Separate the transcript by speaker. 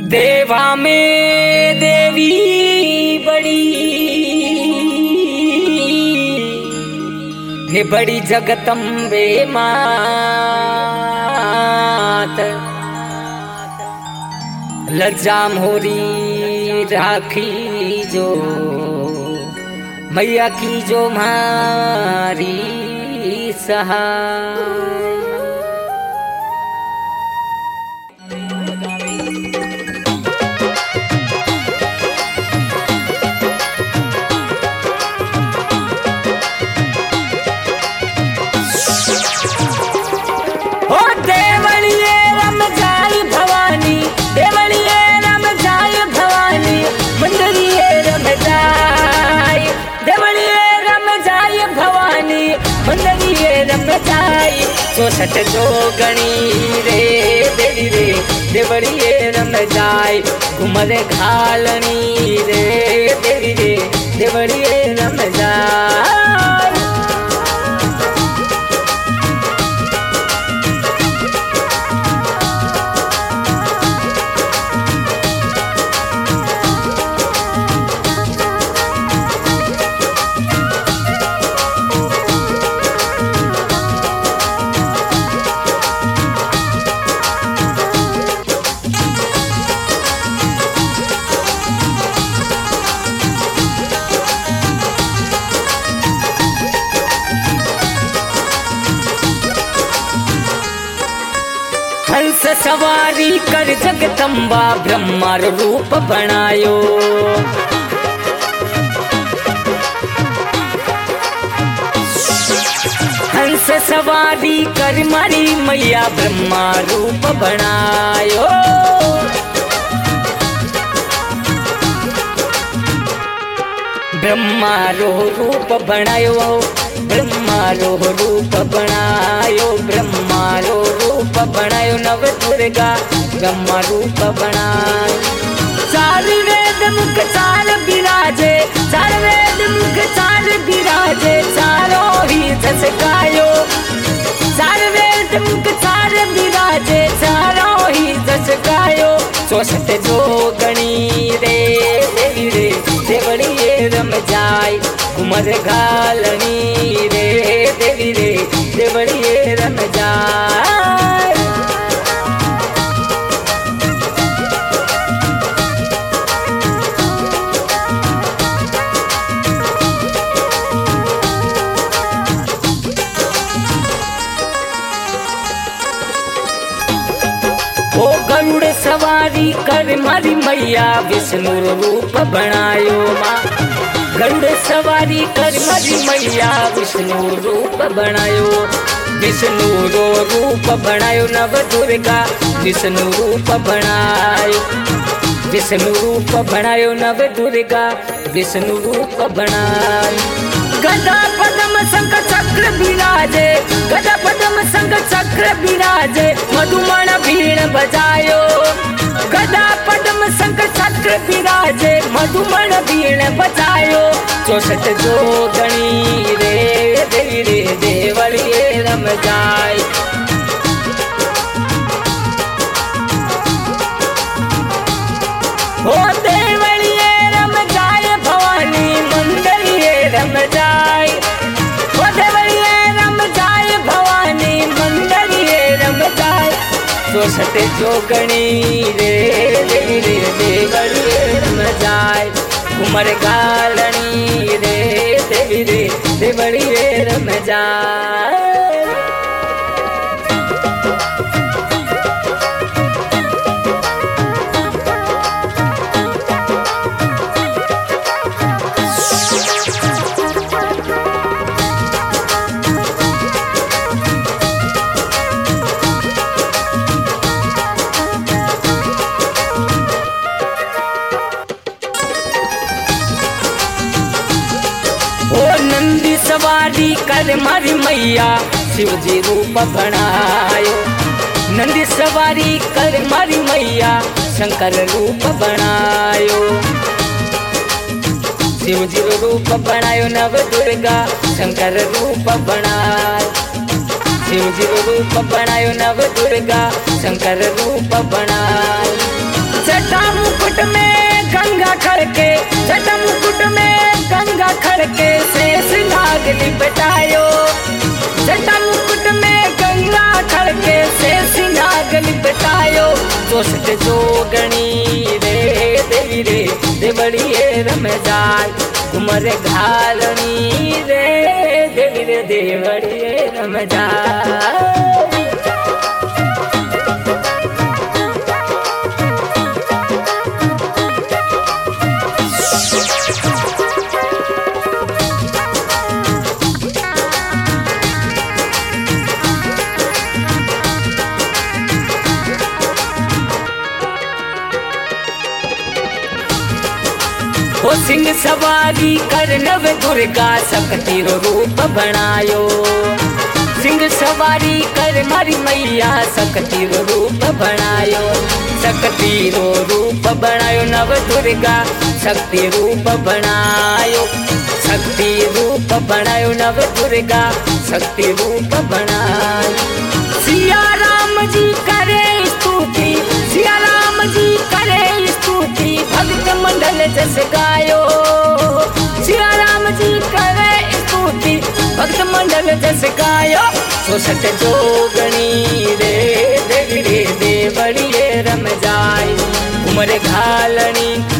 Speaker 1: देवा में देवी बड़ी हे बड़ी जगदम्बे मात लज्जा मोरी राखी जो मैया की जो मारी सहाय। चौसठ जो गणी रे देवी रे देवड़िए रम जाय घुमर घालनी रे देवी रे देवड़िए रम जाय। हंस सवारी कर जगदम्बा ब्रह्मा रूप बनायो। हंस सवारी कर मारी मैया ब्रह्मा रूप बनायो। ब्रह्मा रो रूप बनायो ब्रह्मा रो रूप बनायो ब्रह्मा रो रूप बनायो नव दुर्गा ब्रह्मा रूप बनायो। चार वेद मुख चार विराजे चार वेद मुख चार विराजे चारों ही जस गायो। चार वेद मुख चार विराजे चारों ही जस गायो। चौसठ जो गणी रे देवी रे देवड़िए रम जाय घुमर घालनी रे देवी रे देवड़िए रम जाय। ओ गरुड़ सवारी कर मारी मैया विष्णु रूप बनायो माँ। गरुड़ सवारी कर मारी मैया विष्णु रूप बनायो। विष्णु रो रूप बनायो नव दुर्गा विष्णु रूप बनायो। विष्णु रूप बनायो नव दुर्गा विष्णु रूप बनायो। गदा पद्म शंख चक्र विराजे गदा पद्म शंख चक्र विराजे मधुमण भीण बजायो। गदा पद्म शंख चक्र विराजे मधुमण भीण बजायो। चौसठ जो गणी रे देवी रे देवड़िए रम जाय। ओ देवड़िए रम जाय भवानी मंदिरिए रम जाय। ओ देवड़िए रम जाय भवानी मंदिरिए रम जाय। चौसठ जो गणी रे देवी रे देवड़िए रम जाय घुमर घालनी रे देवी रे देवड़िए रम जाय। नंदी सवारी कर मारी मैया शिव जी रूप बनायो। नंदी सवारी कर मारी मैया शंकर रूप बनायो। शिव जी रूप बनायो नव दुर्गा शंकर रूप बनायो। शिव जी रूप बनायो नव दुर्गा शंकर रूप बनायो। जटा मुकुट में गंगा खड़के, जटा मुकुट में गंगा खड़के, शेष नाग लिपटायो। जटा मुकुट में गंगा खड़के, शेष नाग लिपटायो। चौसठ जोगणी रे देवी रे देवड़िए रमजाल, कुमर घालनी रे देवी रे देवड़िए रमजाल। ओ सिंह सवारी कर नव दुर्गा शक्ति रो रूप बनायो। सिंह सवारी कर मारी मैया शक्ति रो रूप बनायो। शक्ति रो रूप बनायो नव दुर्गा शक्ति रूप बनायो। शक्ति रूप बनायो नव दुर्गा शक्ति रूप बनायो। सिया राम जी करे स्तुति, सिया राम जी करे स्तुति, भक्त मंडल जस गायो। सिया राम जी करे स्तुति, भक्त मंडल जस गायो। चौसठ जोगणी रे देवी रे देवड़िए रमजाई, उमर घालनी